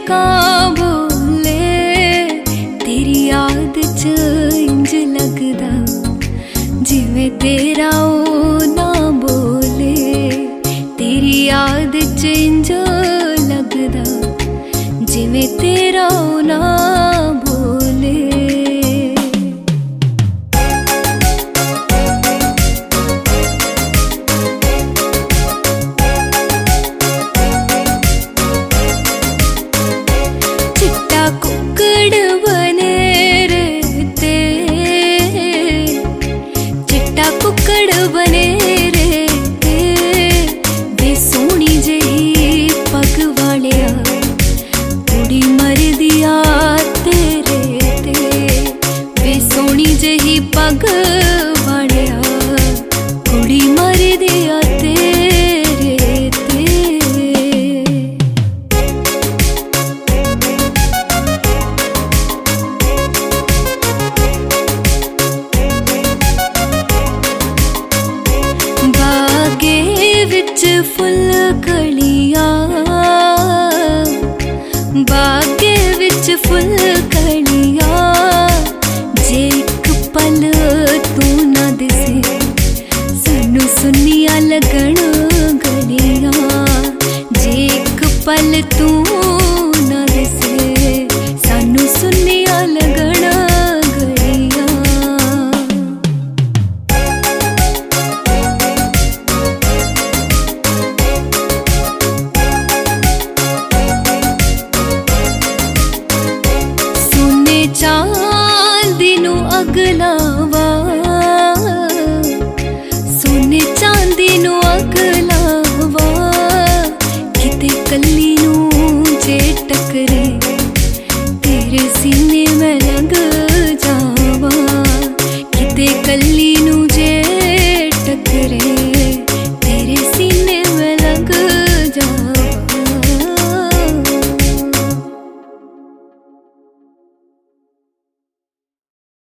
ਕਾਂ ਬੋਲੇ तेरी याद च इंज लगदा जिवें तेरा ओ ना बोले तेरी याद च इंज लगदा जिवें तेरा ओ ना बोले चिट्टा कुक्कड़ बने रहते चिट्टा कुक्कड़ बने रहते वे सोहनी जही पग वालिया कुड़ी मर दिया तेरे ते वे सोहनी जही पग वालिया कुड़ी मर दिया तेरे ते बागे विच फुल कलियां बागे विच फुल कलियां जे इक पल तू ना दिसे सानू सुनिया लगन गलियां जे इक पल तू